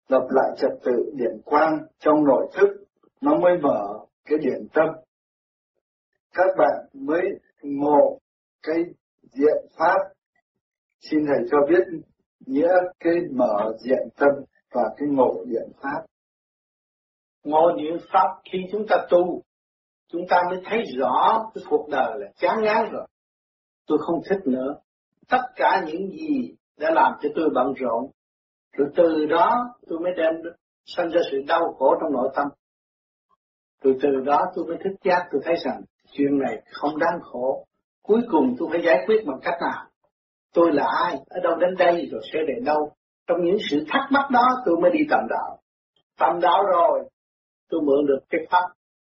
lập lại trật tự điển quang trong nội thức, nó mới mở cái điển tâm. Các bạn mới ngộ cái diện pháp. Xin thầy cho biết nghĩa cái mở diện tâm và cái ngộ điện pháp. Ngộ điện pháp khi chúng ta tu, chúng ta mới thấy rõ cái cuộc đời là chán ngán rồi. Tôi không thích nữa. Tất cả những gì đã làm cho tôi bận rộn, rồi từ đó tôi mới đem sanh ra sự đau khổ trong nội tâm. Rồi từ đó tôi mới thức giác, tôi thấy rằng chuyện này không đáng khổ. Cuối cùng tôi phải giải quyết bằng cách nào? Tôi là ai? Ở đâu đến đây rồi sẽ đến đâu? Trong những sự thắc mắc đó tôi mới đi tầm đạo. Tầm đạo rồi tôi mượn được cái pháp.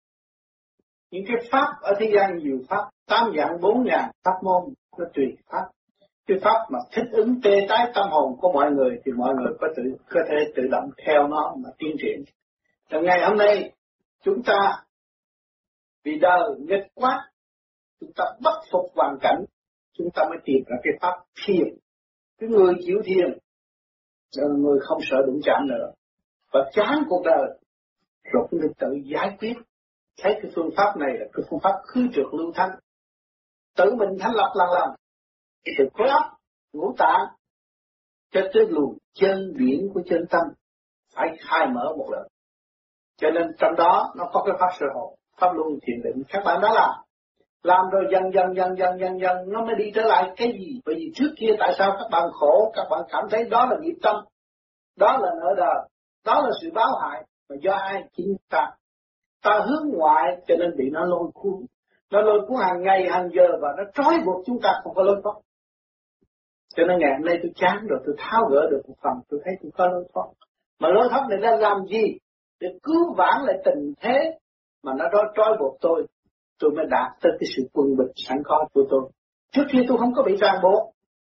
Những cái pháp ở thế gian nhiều pháp, 8 dạng 4 ngàn pháp môn, nó tùy pháp. Cái pháp mà thích ứng tê tái tâm hồn của mọi người thì mọi người có thể tự động theo nó mà tiến triển. Trong ngày hôm nay chúng ta vì đời nghịch quá, chúng ta bất phục hoàn cảnh, chúng ta mới tìm ra cái pháp thiền. Cái người chịu thiền là người không sợ đụng chạm nữa và chán cuộc đời, rồi cũng tự giải quyết. Thấy cái phương pháp này là cái phương pháp khứ trượt lưu thanh, tự mình thanh lập lần từ khối óc, ngũ tạng cho tới luồng chân biển của chân tâm phải khai mở một lần. Cho nên trong đó nó có cái pháp sơ hồn, pháp luân thiền định các bạn đã làm rồi dần nó mới đi trở lại cái gì? Bởi vì trước kia tại sao các bạn khổ, các bạn cảm thấy đó là nghiệp tâm, đó là nợ đời, đó là sự báo hại, mà do ai? Chính ta. Ta hướng ngoại cho nên bị nó lôi cuốn. Nó lôi cuốn hàng ngày hàng giờ và nó trói buộc chúng ta không có lối thoát. Cho nên ngày hôm nay tôi chán rồi, tôi tháo gỡ được một phần, tôi thấy tôi có lối thoát. Mà lối thoát này đã làm gì? Để cứu vãn lại tình thế mà nó đó trói buộc tôi mới đạt tới cái sự quân bình sẵn có của tôi. Trước kia tôi không có bị ràng buộc.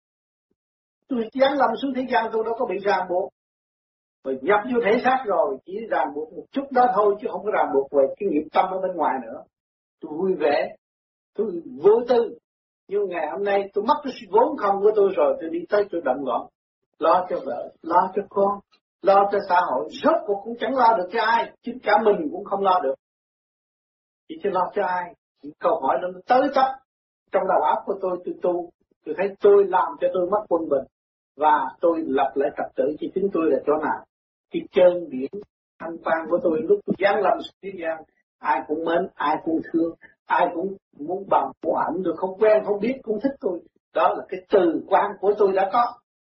Tôi giáng lâm xuống thế gian tôi đâu có bị ràng buộc. Rồi nhập vô thể xác rồi, chỉ ràng buộc một chút đó thôi chứ không có ràng buộc về cái nghiệp tâm ở bên ngoài nữa. Tôi vui vẻ, tôi vô tư. Nhưng ngày hôm nay tôi mất cái vốn không của tôi rồi, tôi đi tới tôi động loạn. Lo cho vợ, lo cho con, lo cho xã hội, rốt cuộc cũng chẳng lo được cho ai, chính cả mình cũng không lo được. Chỉ cho lo cho ai? Những câu hỏi đó nó tới tấp trong đầu óc của tôi tu, tôi thấy tôi làm cho tôi mất quân bình và tôi lập lại trật tự cho chính tôi là chỗ nào? Cái chân điển thanh quan của tôi lúc tôi giáng lâm xuống thế gian, ai cũng mến, ai cũng thương, ai cũng muốn bằng muốn ảnh, tôi không quen không biết cũng thích tôi. Đó là cái từ quan của tôi đã có.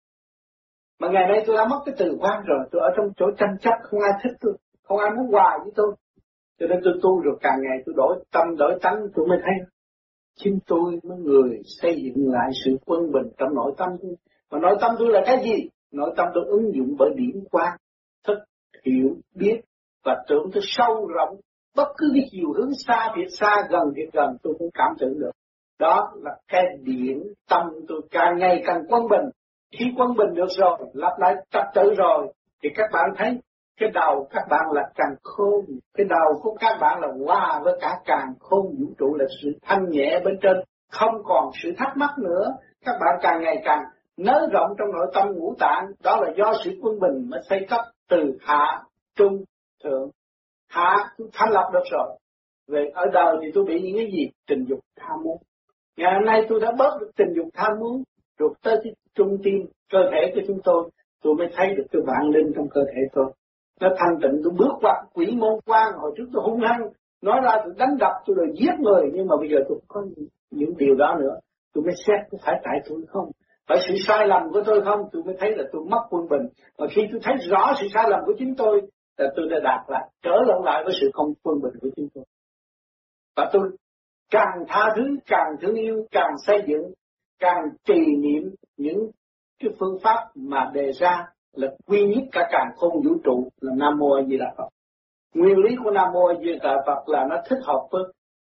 Mà ngày nay tôi đã mất cái từ quan rồi, tôi ở trong chỗ tranh chấp, không ai thích tôi, không ai muốn hòa với tôi. Cho nên tôi tu rồi càng ngày tôi đổi tâm đổi tánh, tôi mới thấy chính tôi mới người xây dựng lại sự quân bình trong nội tâm tôi. Mà nội tâm tôi là cái gì? Nội tâm tôi ứng dụng bởi điển quang, thức, hiểu, biết và tưởng tôi sâu rộng. Bất cứ cái chiều hướng xa thiệt xa, gần thiệt gần tôi cũng cảm tưởng được. Đó là cái điển tâm tôi càng ngày càng quân bình. Khi quân bình được rồi, lặp lại trật tự rồi, thì các bạn thấy cái đầu các bạn là càng khôn, cái đầu của các bạn là hòa với cả càng khôn vũ trụ, là sự thanh nhẹ bên trên, không còn sự thắc mắc nữa. Các bạn càng ngày càng nới rộng trong nội tâm ngũ tạng, đó là do sự quân bình mới xây cấp từ hạ, trung, thượng. Hạ tôi thanh lập được rồi. Về ở đời thì tôi bị những cái gì? Tình dục tham muốn. Ngày hôm nay tôi đã bớt được tình dục tham muốn, rồi tới cái trung tim, cơ thể của chúng tôi mới thấy được cái vạn linh trong cơ thể tôi. Nó thanh tịnh, tôi bước qua quỷ môn quan, hồi trước tôi hung hăng, nói ra tôi đánh đập, tôi rồi giết người, nhưng mà bây giờ tôi không có những điều đó nữa. Tôi mới xét có phải tại tôi không? Phải sự sai lầm của tôi không? Tôi mới thấy là tôi mất quân bình. Và khi tôi thấy rõ sự sai lầm của chính tôi, là tôi đã đạt lại, trở lại với sự không quân bình của chính tôi. Và tôi càng tha thứ, càng thương yêu, càng xây dựng, càng trì niệm những cái phương pháp mà đề ra là quy nhất cả càn khôn vũ trụ là Nam Mô A Di Đà Phật. Nguyên lý của Nam Mô A Di Đà Phật là nó thích hợp với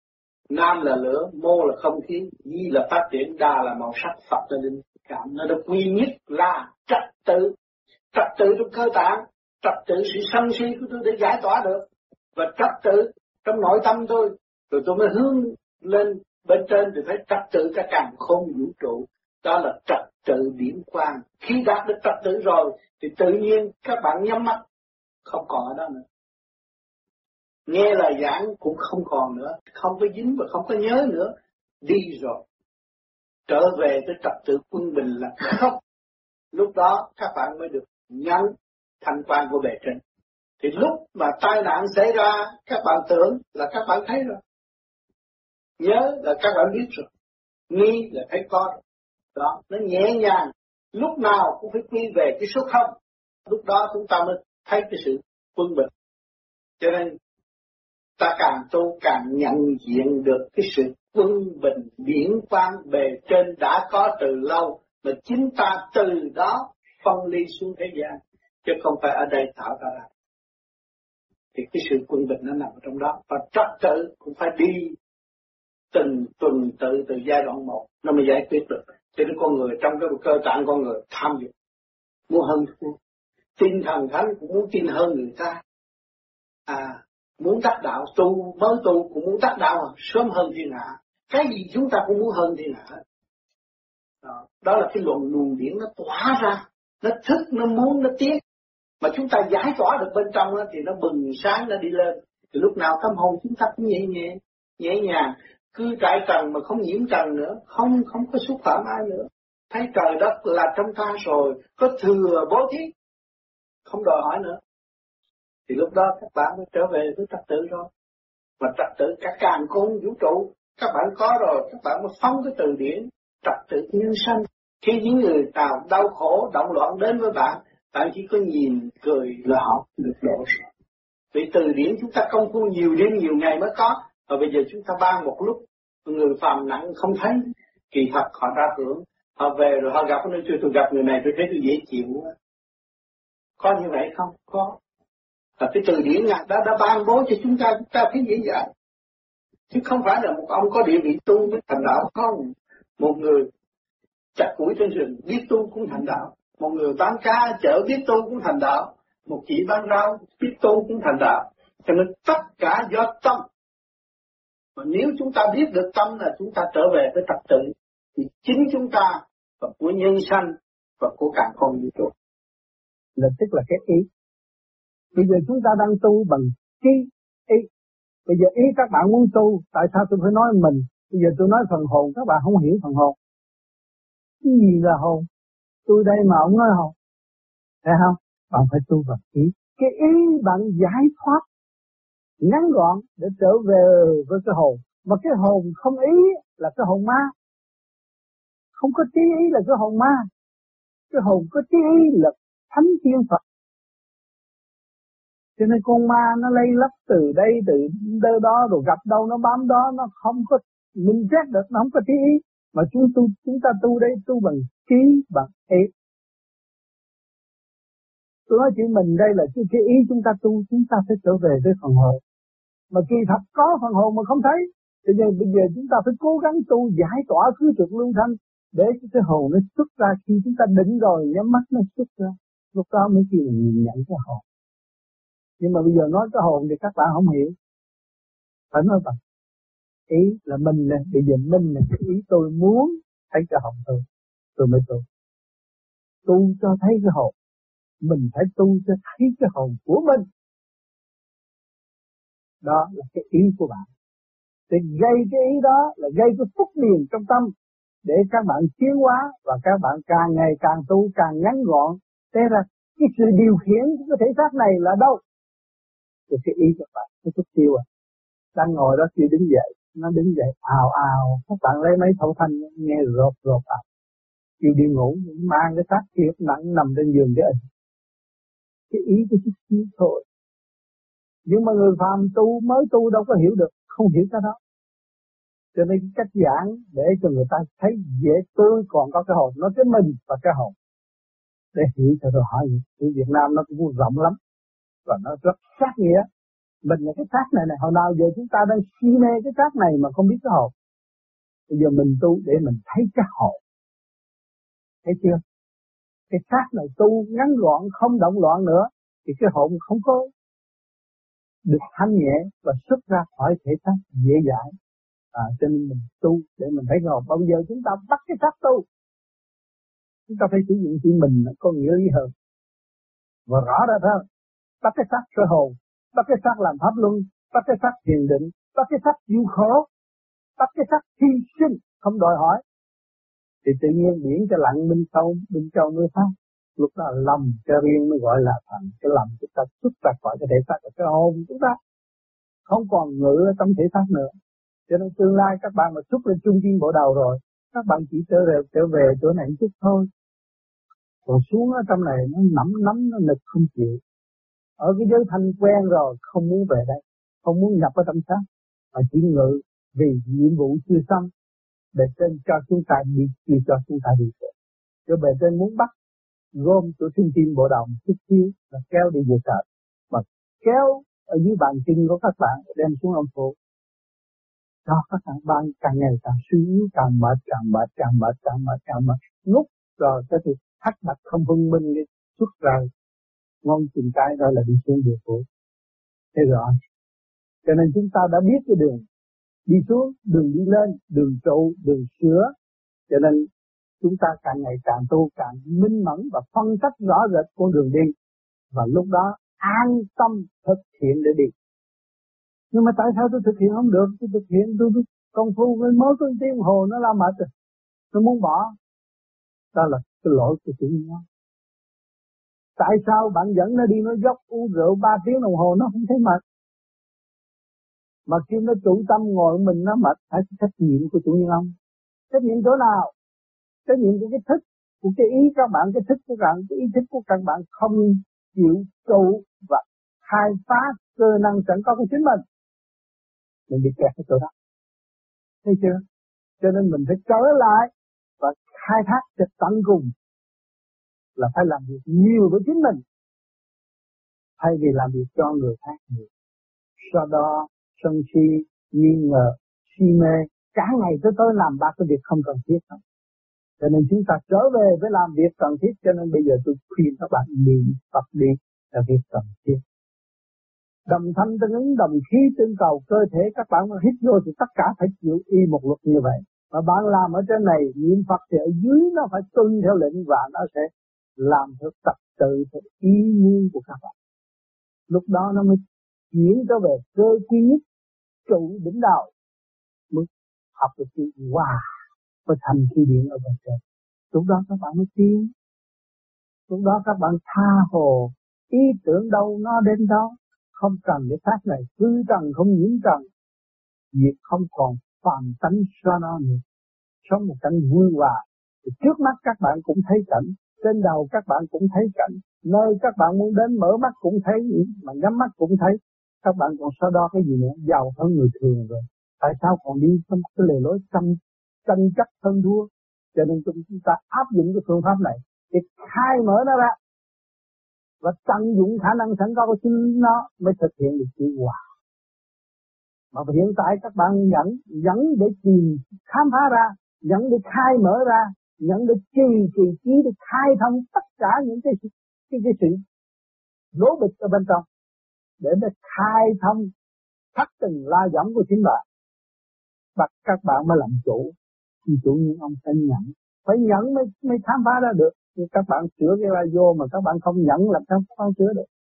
Nam là lửa, Mô là không khí, Di là phát triển, Đà là màu sắc, Phật là linh cảm. Nó được quy nhất là trật tự trong cơ tạng, trật tự sự sân si của tôi để giải tỏa được, và trật tự trong nội tâm tôi, rồi tôi mới hướng lên bên trên thì thấy trật tự cả càn khôn vũ trụ. Đó là trật tự điển quang. Khi đạt được trật tự rồi thì tự nhiên các bạn nhắm mắt không còn ở đó nữa. Nghe lời giảng cũng không còn nữa, không có dính và không có nhớ nữa, đi rồi. Trở về tới trật tự quân bình là không. Lúc đó các bạn mới được nhận thành quan của bề trên. Thì lúc mà tai nạn xảy ra, các bạn tưởng là các bạn thấy rồi. Nhớ là các bạn biết rồi. Nghi là thấy có rồi. Đó, nó nhẹ nhàng. Lúc nào cũng phải quy về cái số không. Lúc đó chúng ta mới thấy cái sự quân bình. Cho nên ta càng tu càng nhận diện được cái sự quân bình điển quang bề trên đã có từ lâu, mà chính ta từ đó phân ly xuống thế gian, chứ không phải ở đây tạo ra. Thì cái sự quân bình nó nằm ở trong đó, và trật tự cũng phải đi từng tuần tự từ giai đoạn 1 nó mới giải quyết được. Cho nên con người trong cái cơ tạng con người tham dục, muốn hơn thua, tinh thần thánh cũng muốn tin hơn người ta, muốn đắc đạo tu mới tu cũng muốn đắc đạo sớm hơn thiên hạ, cái gì chúng ta cũng muốn hơn thiên hạ. Đó là cái luồng điển nó tỏa ra, nó thức, nó muốn, nó tiến, mà chúng ta giải tỏa được bên trong đó, thì nó bừng sáng, nó đi lên. Thì lúc nào tâm hồn chúng ta cũng nhẹ nhàng, cứ trải trần mà không nhiễm trần nữa, không có xúc phạm ai nữa, thấy trời đất là trong ta rồi, có thừa bố thí, không đòi hỏi nữa. Thì lúc đó các bạn mới trở về với trật tự rồi. Mà trật tự cả càn khôn vũ trụ các bạn có rồi, các bạn mới phóng cái từ điển trật tự nhân sanh. Khi những người nào đau khổ động loạn đến với bạn, bạn chỉ có nhìn cười là họ được độ rồi. Vì từ điển chúng ta công phu nhiều đêm nhiều ngày mới có, và bây giờ chúng ta ban một lúc, người phàm nặng không thấy, kỳ thật họ ra hưởng, họ về rồi họ gặp nơi tôi gặp người này tôi thấy tôi dễ chịu. Có như vậy không? Có. Và cái từ điển ngạc đã ban bố cho chúng ta thấy dễ dàng. Chứ không phải là một ông có địa vị tu mới thành đạo, không. Một người chặt củi trên rừng biết tu cũng thành đạo. Một người bán cá chợ biết tu cũng thành đạo. Một chị bán rau biết tu cũng thành đạo. Cho nên tất cả do tâm. Mà nếu chúng ta biết được tâm là chúng ta trở về với trật tự, thì chính chúng ta và của nhân sanh và của càn khôn vũ trụ. Là tức là cái ý. Bây giờ chúng ta đang tu bằng ý. Bây giờ ý các bạn muốn tu, tại sao tôi phải nói mình? Bây giờ tôi nói phần hồn, các bạn không hiểu phần hồn. Cái gì là hồn? Tôi đây mà ông nói hồn. Thấy không? Bạn phải tu bằng ý. Cái ý bạn giải thoát ngắn gọn để trở về với cái hồn. Mà cái hồn không ý là cái hồn ma. Không có trí ý là cái hồn ma. Cái hồn có trí ý là thánh thiên Phật. Cho nên con ma nó lây lấp từ đây từ đó rồi gặp đâu nó bám đó, nó không có minh xét được, nó không có trí ý. Mà chúng ta tu đây tu bằng trí bằng ý. Tôi nói chuyện mình đây là cái ý chúng ta tu, chúng ta phải trở về với phần hồn. Mà kỳ thật có phần hồn mà không thấy. Bây giờ chúng ta phải cố gắng tu giải tỏa khứ trực lưu thanh để cái hồn nó xuất ra. Khi chúng ta định rồi nhắm mắt nó xuất ra, lúc đó mới kêu là nhìn nhận cái hồn. Nhưng mà bây giờ nói cái hồn thì các bạn không hiểu. Phải nói bằng ý là mình nè, bây giờ mình nè, cái ý tôi muốn thấy cái hồn tôi mới tu cho thấy cái hồn. Mình phải tu cho thấy cái hồn của mình. Đó là cái ý của bạn. Để gây cái ý đó là gây cái phúc điền trong tâm, để các bạn tiến hóa và các bạn càng ngày càng tu càng ngắn gọn. Thế là cái sự điều khiển của cái thể xác này là đâu? Thì cái ý các bạn nó chút tiêu đang ngồi đó chưa đứng dậy, nó đứng dậy ào các bạn lấy mấy thấu thanh nghe rộp kêu đi ngủ, mang cái xác kia nặng nằm trên giường để cái ý của chút tiêu thôi. Nhưng mà người phàm tu mới tu đâu có hiểu được, không hiểu cái đó. Cho nên cái cách giảng để cho người ta thấy dễ, tôi còn có cái hồn, nói cái mình và cái hồn để hiểu cho rồi hỏi. Ở Việt Nam nó cũng rộng lắm và nó rất sát nghĩa. Mình là cái xác này hồi nào giờ chúng ta đang si mê cái xác này mà không biết cái hồn. Bây giờ mình tu để mình thấy cái hồn. Thấy chưa? Cái xác này tu ngắn gọn không động loạn nữa thì cái hồn không có được thanh nhẹ và xuất ra khỏi thể xác dễ dãi. Cho nên mình tu để mình thấy hồn. Bây giờ chúng ta bắt cái xác tu, chúng ta phải sử dụng chữ mình có nghĩa lý hơn. và rõ ra hơn. Bắt cái xác sơ hồn, bắt cái xác làm pháp luân, bắt cái xác thiền định, bắt cái xác chịu khổ, bắt cái xác hy sinh không đòi hỏi, thì tự nhiên biển cho lặng bên châu nơi pháp. Lúc đó lầm cho riêng mới gọi là thành. Cái lầm chúng ta xuất ra khỏi cái thể xác, cái hồn chúng ta không còn ngự ở trong thể xác nữa. Cho nên tương lai các bạn mà xuất lên trung tâm bộ đầu rồi, các bạn chỉ trở về chỗ này chút thôi. Còn xuống ở trong này nó nắm nó nực không chịu. Ở cái giới thanh quen rồi không muốn về đây, không muốn nhập ở trong xác, mà chỉ ngự vì nhiệm vụ chưa xong. Bề trên cho chúng ta đi, chưa cho chúng ta đi được. Cho bề trên muốn bắt gom của trung tim bộ đầu chút xíu là kéo đi về trời, mà kéo ở dưới bàn chân của các bạn đem xuống âm phủ, cho các bạn càng ngày càng suy yếu, càng mệt, ngút rồi cái thì thắt bạch không phân minh đi xuất ra ngon chừng cái đó là đi xuống địa phủ. Thế rõ. Cho nên chúng ta đã biết cái đường đi xuống, đường đi lên, đường trụ, đường sửa. Cho nên chúng ta càng ngày càng tu, càng minh mẫn và phân tích rõ rệt con đường đi. Và lúc đó an tâm thực hiện để đi. Nhưng mà tại sao tôi thực hiện không được? Tôi thực hiện tôi công phu với mới có tiếng hồ nó la mệt rồi. Tôi muốn bỏ. Đó là cái lỗi của tự nhiên. Tại sao bạn dẫn nó đi nó dốc uống rượu 3 tiếng đồng hồ nó không thấy mệt? Mà khi nó chủ tâm ngồi mình nó mệt, phải trách nhiệm của chủ nhân ông. Trách nhiệm chỗ nào? Trách nhiệm của cái thức, của cái ý các bạn, cái thức của các bạn, cái ý thức của các bạn không chịu trụ và khai phá cơ năng sẵn có của chính mình. Mình bị kẹt cái chỗ đó. Thấy chưa? Cho nên mình phải trở lại và khai thác cho tận cùng, là phải làm việc nhiều với chính mình thay vì làm việc cho người khác nhiều. Sau đó sân si, nghi ngờ, si mê, cả ngày tới làm ba cái việc không cần thiết không. Cho nên chúng ta trở về với làm việc cần thiết. Cho nên bây giờ tôi khuyên các bạn niệm Phật đi là việc cần thiết. Đồng thanh tương ứng, đồng khí tương cầu, cơ thể các bạn mà hít vô thì tất cả phải chịu y một luật như vậy. Mà bạn làm ở trên này, niệm Phật thì ở dưới nó phải tuân theo lệnh và nó sẽ làm theo trật tự, theo ý muốn của các bạn. Lúc đó nó mới chuyển trở về cơ khí nhất, trụ đỉnh đạo, mới học được chữ hòa với thành khí điện ở bên trên. Lúc đó các bạn mới tiến. Lúc đó các bạn tha hồ, ý tưởng đâu nó đến đó. Không cần cái xác này, hư trần không nhiễm trần, việc không còn phàm tánh cho nó nữa. Sống một cảnh vui hòa. Thì trước mắt các bạn cũng thấy cảnh, trên đầu các bạn cũng thấy cảnh, nơi các bạn muốn đến mở mắt cũng thấy, mà nhắm mắt cũng thấy. Các bạn còn so đo cái gì nữa, giàu hơn người thường rồi. Tại sao còn đi trong cái lề lối tranh chấp hơn thua? Cho nên chúng ta áp dụng cái phương pháp này để khai mở nó ra và tận dụng khả năng sẵn có của chính nó mới thực hiện được chữ hòa. Mà hiện tại các bạn dẫn để tìm khám phá ra, dẫn để khai mở ra, dẫn để trì trí để khai thông tất cả những cái sự lố bịch ở bên trong, để khai thông thắt từng la giẫm của chính bạn. Bắt các bạn mới làm chủ, thì chủ nhân ông phải nhận mới khám phá ra được. Nhưng các bạn sửa cái radio mà các bạn không nhận làm sao các bạn sửa được?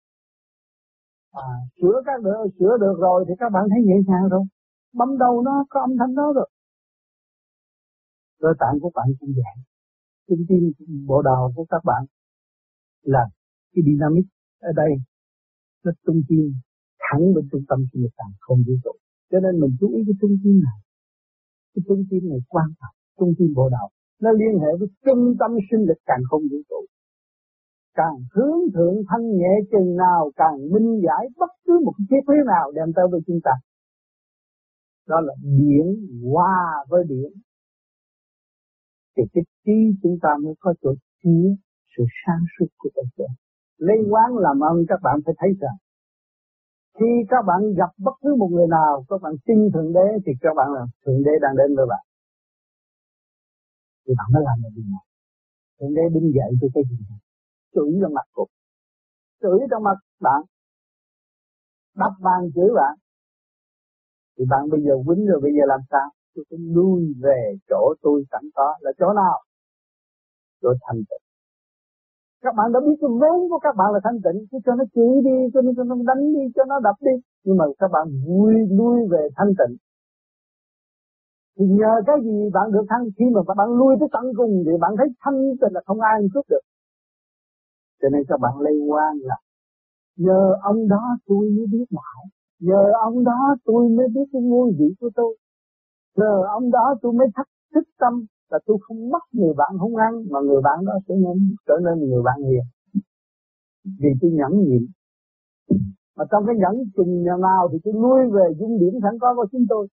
Sửa được rồi thì các bạn thấy nhẹ nhàng rồi. Bấm đầu nó có âm thanh đó rồi. Cơ tạng của bạn cũng vậy. Trung tim bộ đầu của các bạn là cái dynamic ở đây, nó trung tim thẳng bên trung tâm sinh lực càng không vũ trụ. Cho nên mình chú ý cái trung tim này. Cái trung tim này quan trọng. Trung tim bộ đầu nó liên hệ với trung tâm sinh lực càng không vũ trụ. Càng hướng thượng thanh nhẹ chừng nào, càng minh giải bất cứ một cái triết lý nào đem tới với chúng ta. Đó là điện hòa với điện. Thì cái trí chúng ta mới có chỗ chứa sự sáng suốt của tự nhiên. Lấy quán làm ơn các bạn phải thấy rằng khi các bạn gặp bất cứ một người nào, các bạn tin Thượng Đế thì các bạn là Thượng Đế đang đến với bạn. Thì bạn mới làm được gì nào? Thượng Đế đứng dậy tôi cái gì nào? Chửi trong mặt cô, chửi trong mặt bạn, đập bàn chửi bạn, thì bạn bây giờ quýnh rồi, bây giờ làm sao? Tôi phải lui về chỗ tôi sẵn có, là chỗ nào? Chỗ thanh tịnh. Các bạn đã biết cái vốn của các bạn là thanh tịnh, cứ cho nó chửi đi, cho nó đánh đi, cho nó đập đi, nhưng mà các bạn lui về thanh tịnh. Thì nhờ cái gì bạn được thanh, khi mà bạn lui tới tận cùng thì bạn thấy thanh tịnh là không ai cướp được. Cho nên các bạn lây quan là nhờ ông đó tôi mới biết mãi, nhờ ông đó tôi mới biết cái ngôi vị của tôi, nhờ ông đó tôi mới thức tâm là tôi không mất người bạn hung hăng, mà người bạn đó sẽ trở nên người bạn hiền. Vì tôi nhẫn nhịn. Mà trong cái nhẫn chừng nào thì tôi lui về dung điểm sẵn có của chúng tôi.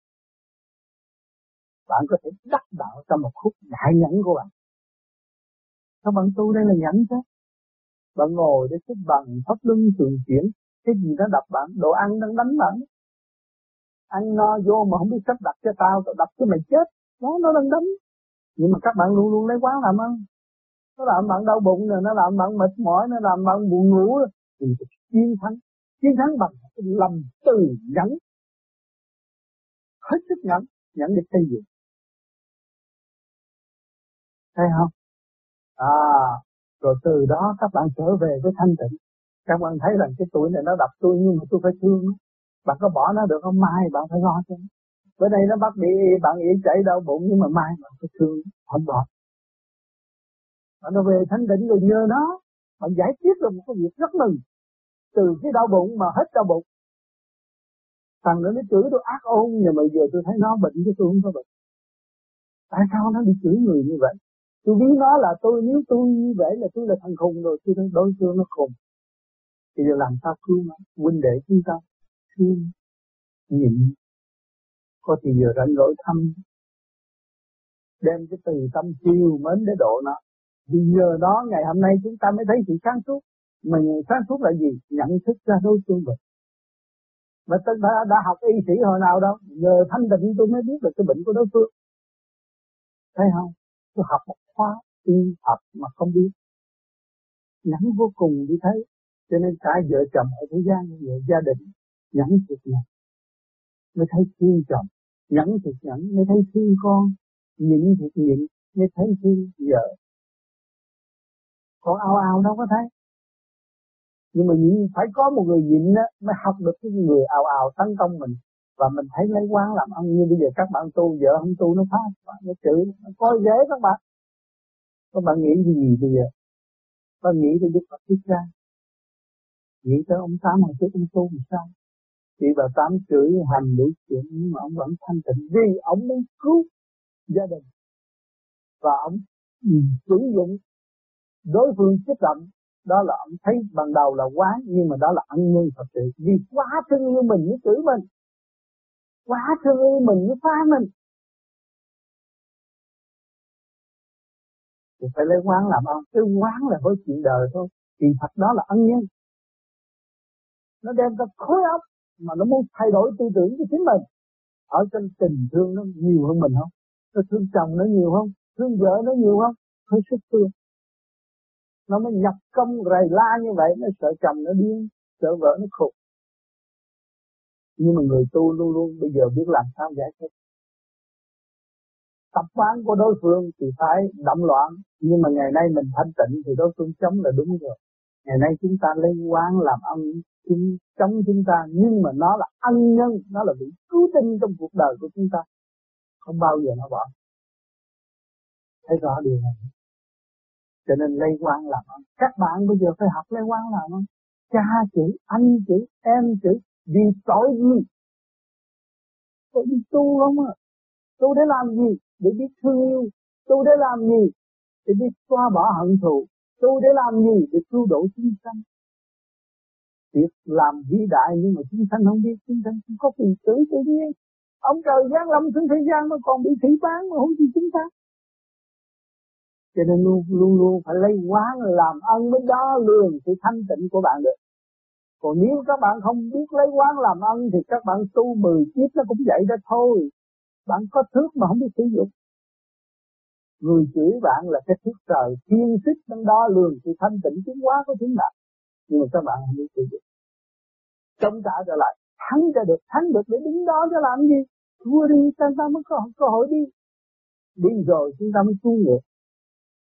Bạn có thể đắc đạo trong một khúc đại nhẫn của bạn. Các bạn tu đây là nhẫn chứ. Bạn ngồi để xếp bằng pháp luân thường chuyển, cái gì đó đập bạn, đồ ăn đang đánh bạn. Ăn no vô mà không biết cách đặt cho tao đập cho mày chết. Nó đang đánh. Nhưng mà các bạn luôn luôn lấy quán làm ăn. Nó làm bạn đau bụng rồi, nó làm bạn mệt mỏi, nó làm bạn buồn ngủ. Thì chiến thắng bằng cái lòng từ nhẫn. Hết sức nhẫn để xây dựng. Thấy không? Rồi từ đó các bạn trở về với thanh tịnh. Các bạn thấy rằng cái tuổi này nó đập tôi nhưng mà tôi phải thương nó. Bạn có bỏ nó được không? Mai bạn phải lo cho nó. Bữa nay nó bắt bị bạn ỉa chảy đau bụng nhưng mà mai bạn phải thương, không bỏ. Bạn nó về thanh tịnh rồi nhờ nó, bạn giải quyết được một cái việc rất mừng. Từ cái đau bụng mà hết đau bụng. Thằng nó chửi tôi ác ôn, nhưng mà giờ tôi thấy nó bệnh chứ tôi không có bệnh. Tại sao nó đi chửi người như vậy? Tôi biết nó là tôi, nếu tôi như vậy là tôi là thằng khùng rồi, tôi đang đối phương nó khùng. Thì giờ làm sao cứu nó? Huynh đệ chúng ta thương, nhịn, có thì giờ rảnh rỗi thăm, đem cái từ tâm chiều mến để độ nó. Vì nhờ đó ngày hôm nay chúng ta mới thấy sự sáng suốt. Mà sáng suốt là gì? Nhận thức ra đối phương bệnh. Mà tôi đã học y sĩ hồi nào đâu, nhờ thanh tịnh tôi mới biết được cái bệnh của đối phương. Thấy không? Tôi học một khóa y học mà không biết. Nhẫn vô cùng đi thấy. Cho nên cả vợ chồng ở thế gian, gia đình nhẫn thiệt nhẫn mới thấy thương chồng, nhẫn thiệt nhẫn mới thấy thương con, nhịn thiệt nhịn mới thấy thương vợ. Còn ao đâu có thấy. Nhưng mà phải có một người nhịn đó mới học được cái người ào tấn công mình. Và mình thấy lấy quán làm ăn. Như bây giờ các bạn tu, vợ không tu nó phá, nó chửi, nó coi dễ các bạn. Các bạn nghĩ gì bây giờ? Các bạn nghĩ tới Đức Phật Thích Ca, nghĩ tới ông Tám hồi trước ông tu làm sao? Chị bà Tám chửi hành đủ chuyện nhưng mà ông vẫn thanh tịnh vì ông muốn cứu gia đình. Và ông sử dụng đối phương kích động. Đó là ông thấy ban đầu là quá, nhưng mà đó là ân nhân thật sự. Vì quá thương yêu mình mới chửi mình, quá thương yêu mình mới phá mình. Thì phải lấy quán làm ơn. Cái quán là với chuyện đời thôi. Thì thật đó là ân nhân. Nó đem ra khối óc mà nó muốn thay đổi tư tưởng của chính mình. Ở trong tình thương nó nhiều hơn mình không? Nó thương chồng nó nhiều không? Thương vợ nó nhiều không? Hơi sức thương. Nó mới nhập công rầy la như vậy. Nó sợ chồng nó điên, sợ vợ nó khùng. Nhưng mà người tu luôn luôn bây giờ biết làm sao giải thích. Tập quán của đối phương thì phải động loạn. Nhưng mà ngày nay mình thanh tịnh thì đối phương chống là đúng rồi. Ngày nay chúng ta lấy quán làm ân chống chúng ta. Nhưng mà nó là ân nhân, nó là vị cứu tinh trong cuộc đời của chúng ta. Không bao giờ nó bỏ. Thấy rõ điều này. Cho nên lấy quán làm ân. Các bạn bây giờ phải học lấy quán làm ân. Cha chữ, anh chữ, em chữ. Vì tội gì? Tôi đi tu không à? Tu để làm gì? Để biết thương yêu. Tu để làm gì? Để biết xóa bỏ hận thù. Tu để làm gì? Để cứu độ chúng sanh. Việc làm vĩ đại nhưng mà chúng sanh không biết, chúng sanh không có quyền xử tự nhiên. Ông trời giáng lâm xuống thế gian nó còn bị thủy bán mà không chịu chúng ta. Cho nên luôn phải lấy quán làm ân mới đo lường sự thanh tịnh của bạn được. Còn nếu các bạn không biết lấy quán làm ân thì các bạn tu 10 kiếp nó cũng vậy đó thôi. Bạn có thước mà không biết sử dụng. Người chửi bạn là cái thước trời thiên xích đang đo lường sự thanh tịnh tiến hóa của chính bạn. Nhưng mà các bạn không biết sử dụng. Chống trả trở lại, thắng được để đứng đó cho làm gì? Thua đi, ta mới có cơ hội đi. Đi rồi chúng ta mới tu ngược.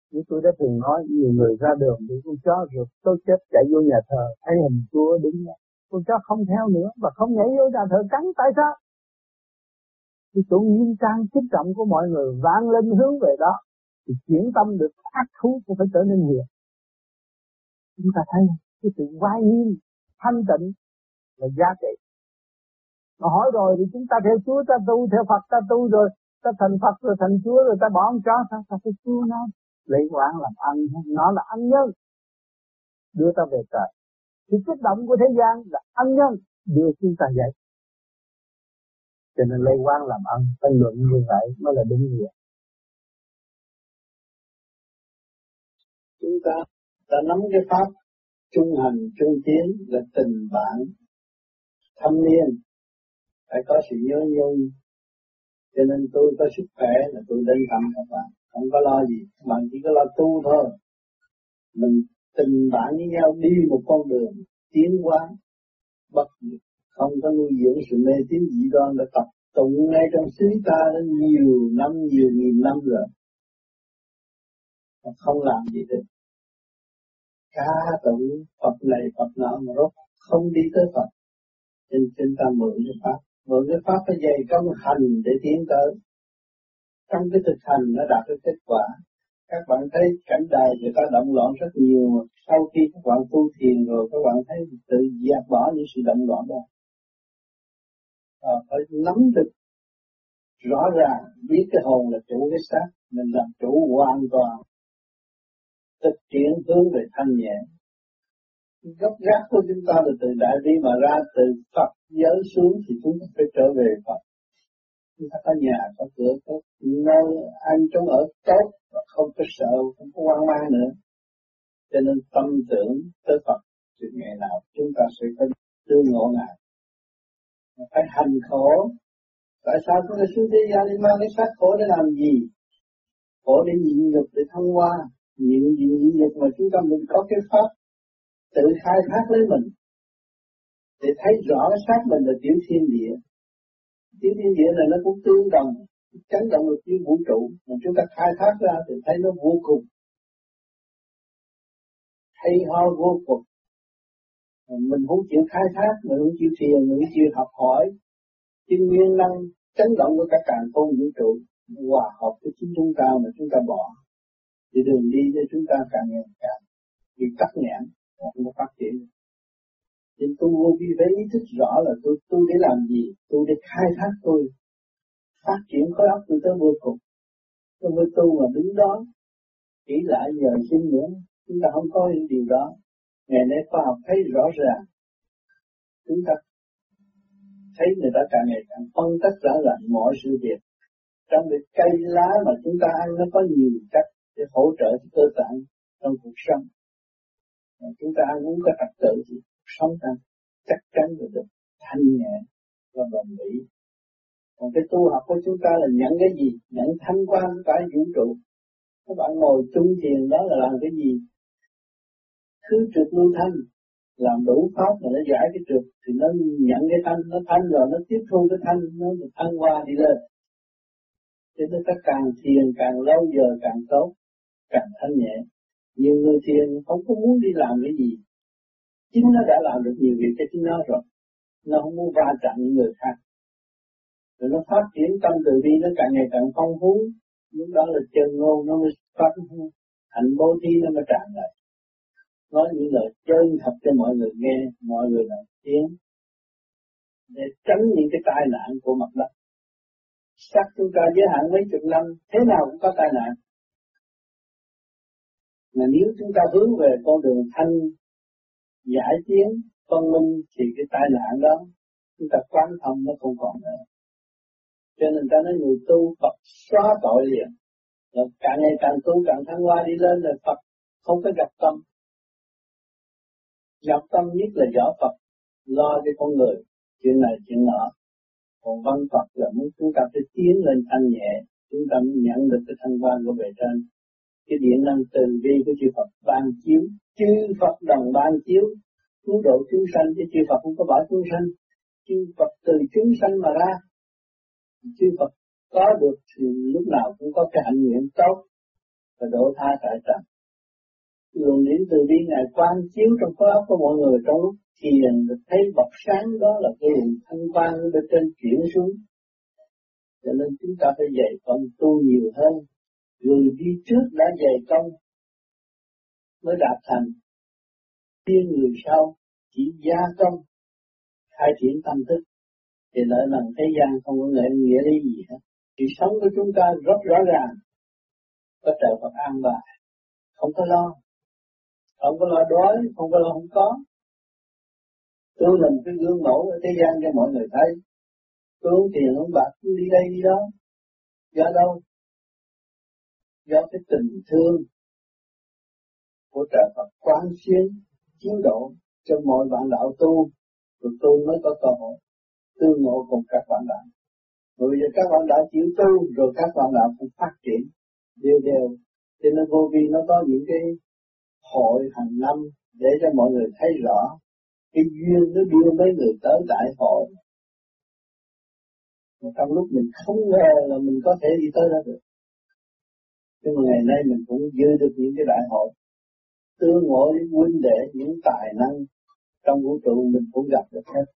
Như tôi đã từng nói, nhiều người ra đường bị con chó rượt tôi chết chạy vô nhà thờ, thấy hình Chúa đứng đó. Con chó không theo nữa và không nhảy vô nhà thờ cắn, tại sao? Thì sự nghiêm trang kích động của mọi người vang lên hướng về đó, thì chuyển tâm được ác thú cũng phải trở nên hiền. Chúng ta thấy cái sự oai nghiêm, thanh tịnh là giá trị. Mà hỏi rồi thì chúng ta theo Chúa, ta tu, theo Phật ta tu rồi, ta thành Phật rồi thành Chúa rồi ta bỏ con chó, sao ta phải Chúa nó? Lấy quán làm ăn, nó là ân nhân đưa ta về trời. Sự kích động của thế gian là ân nhân đưa chúng ta dậy. Cho nên lấy quán làm ân, tranh luận như vậy mới là đúng nghĩa. Chúng ta đã nắm cái pháp trung hành, trung tiến là tình bạn thâm niên, phải có sự nhớ nhung. Cho nên tôi có sức khỏe là tôi đến thăm các bạn, không có lo gì, bạn chỉ có lo tu thôi. Mình tình bạn với nhau đi một con đường tiến hóa bất diệt, không có nuôi dưỡng sự mê tín dị đoan, đã tập tụng ngay trong xứ ta đã nhiều năm, nhiều nghìn năm rồi, không làm gì được. Ca tụng Phật này Phật nọ mà rốt không đi tới Phật. Nên chúng ta mượn cái pháp phải dày công hành để tiến tới. Trong cái thực hành nó đạt được kết quả. Các bạn thấy cảnh đời người ta động loạn rất nhiều, sau khi các bạn tu thiền rồi các bạn thấy tự dẹp bỏ những sự động loạn đó. Phải nắm được rõ ràng, biết cái hồn là chủ cái xác, mình làm chủ hoàn toàn, thực triển hướng về thanh nhẹ. Gốc gác của chúng ta là từ đại bi mà ra, từ Phật giới xuống thì chúng ta phải trở về Phật. Chúng ta có nhà, có cửa, có nơi ăn trốn ở tốt và không có sợ, không có hoang mang nữa. Cho nên tâm tưởng tới Phật thì ngày nào chúng ta sẽ phải tương ngộ Ngài. Phải hành khổ. Tại sao chúng ta xuống thế gian đi mang cái xác khổ để làm gì? Khổ để nhịn nhục, để thăng hoa. Nhịn nhục mà chúng ta mình có cái pháp tự khai thác lấy mình để thấy rõ cái xác mình là tiểu thiên địa. Tiểu thiên địa này nó cũng tương đồng, chấn động lực với vũ trụ, mà chúng ta khai thác ra thì thấy nó vô cùng hay ho vô cùng. Mình không chịu khai thác, mình không chịu thiền, mình không chịu học hỏi cái nguyên năng chấn động của cả càn khôn vũ trụ hòa hợp với chính chúng ta mà chúng ta bỏ thì đường đi cho chúng ta càng ngày càng bị tắc nghẽn, không có phát triển. Nên tôi vô vi với ý thức rõ là tôi để làm gì, tôi để khai thác tôi phát triển khối óc tôi tới vô cùng. Tôi mới tu mà đứng đó chỉ lại nhờ xin nữa, chúng ta không có những điều đó. Ngày nay khoa học thấy rõ ràng, chúng ta thấy người ta càng ngày càng phân tích rõ ràng mọi sự việc. Trong việc cây lá mà chúng ta ăn nó có nhiều chất để hỗ trợ cho cơ tạng trong cuộc sống. Chúng ta ăn uống có trật tự thì sống ta chắc chắn được thanh nhẹ và bền bỉ. Còn cái tu học của chúng ta là nhận cái gì? Nhận thanh quan của cả vũ trụ. Các bạn ngồi chung thiền đó là làm cái gì? Khứ trượt lưu thanh, làm đủ pháp mà nó giải cái trượt thì nó nhận cái thanh, nó thanh rồi nó tiếp thu cái thanh, nó thăng hoa đi lên. Cho nên ta càng thiền càng lâu giờ càng tốt, càng thanh nhẹ. Nhiều người thiền không có muốn đi làm cái gì, chính nó đã làm được nhiều việc cho chính nó rồi, nó không muốn va chạm những người khác. Rồi nó phát triển tâm từ bi nó càng ngày càng phong phú, lúc đó là chân ngôn nó mới phát hạnh bố thí nó mới tràn lại. Nói những lời chân thật cho mọi người nghe, mọi người là tiếng để tránh những cái tai nạn của mặt đất. Sắc chúng ta giới hạn mấy chục năm, thế nào cũng có tai nạn. Mà nếu chúng ta hướng về con đường thanh, giải tiến, phân minh thì cái tai nạn đó chúng ta quán thông nó không còn nữa. Cho nên ta nói người tu Phật xóa tội liền. Rồi càng ngày càng tu càng thăng hoa đi lên là Phật không có gặp tâm. Gặp tâm nhất là võ Phật, lo cho con người, chuyện này chuyện nọ. Còn văn Phật là muốn chúng ta phải tiến lên thanh nhẹ, chúng ta mới nhận được cái thanh quan của bề trên. Cái điện năng từ bi của chư Phật ban chiếu, chư Phật đồng ban chiếu, cứu độ chúng sanh, chứ chư Phật không có bỏ chúng sanh. Chư Phật từ chúng sanh mà ra, chư Phật có được thì lúc nào cũng có cái hạnh nguyện tốt, và độ tha tại trần. Luồng điển từ bi Ngài quán chiếu trong khối óc của mọi người trong lúc thiền, được thấy bọc sáng đó là cái luồng thanh quan ở bên trên chuyển xuống. Cho nên chúng ta phải dạy con tu nhiều hơn. Người đi trước đã dày công mới đạt thành, tiên người sau chỉ gia công khai triển tâm thức, thì lợi lần thế gian không có nghĩa lý gì hết. Sự sống của chúng ta rất rõ ràng, có trời Phật an bài, không có lo, không có lo đói, không có lo không có. Tôi là một cái gương mẫu ở thế gian cho mọi người thấy. Tôi không tiền không bạc, tôi đi đây đi đó. Do đâu? Do cái tình thương của trời Phật quán xuyến, chiếu độ cho mọi bạn đạo tu, rồi tôi mới có cơ hội tương ngộ cùng các bạn đạo. Rồi giờ các bạn đạo chịu tu, rồi các bạn đạo cũng phát triển đều. Cho nên vô vi nó có những cái hội hàng năm để cho mọi người thấy rõ cái duyên nó đưa mấy người tới đại hội. Mà trong lúc mình không ngờ là mình có thể đi tới đó được. Nhưng mà ngày nay mình cũng giữ được những cái đại hội, tương ngộ với huynh đệ, những tài năng trong vũ trụ mình cũng gặp được hết.